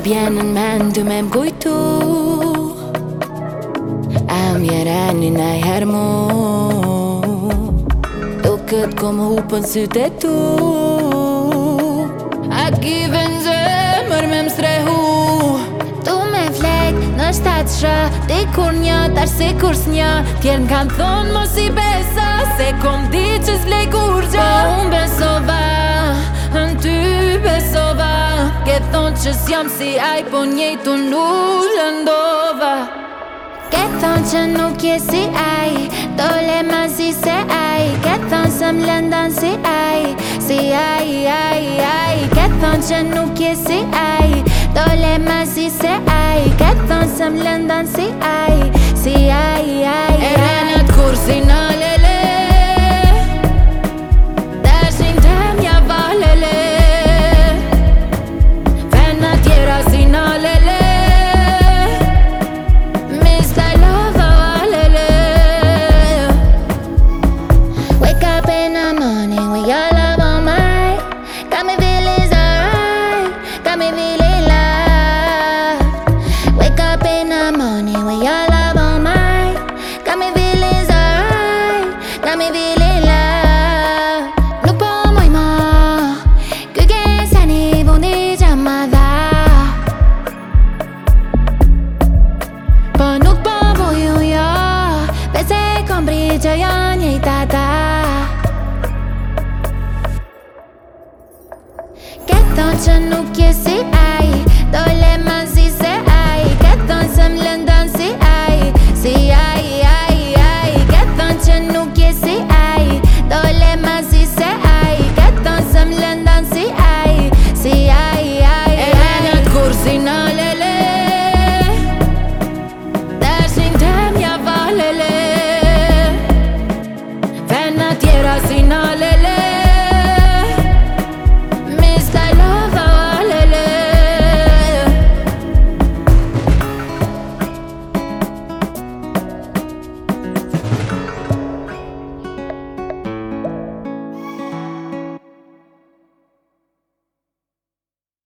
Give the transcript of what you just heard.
vjen në mend ty me m'kujtu A m'jereni najher mu Duket kom hupën sytë e tu A kive në zemër me m'strehu Tu me flek në shtatë shë Dikur një tash si kur s'një Tjerë m'kan thonë mos i besa Se kom di që s'vlej kur gjë Po unë besova Në ty besova Ke thonë që s'jam si aj Po njejtu nuk lëndova Ke thonë që nuk je si aj Dole ma si se aj Ke thonë se m'lëndan si aj Si aj Ke thonë që nuk je si aj Dole ma si se aj Ke thonë se m'lëndan si aj Si aj E renat kur si në lele Dashin tem ja valele Vena tjera si në lele Që janë njëjtë ata Ke thonë që nuk je si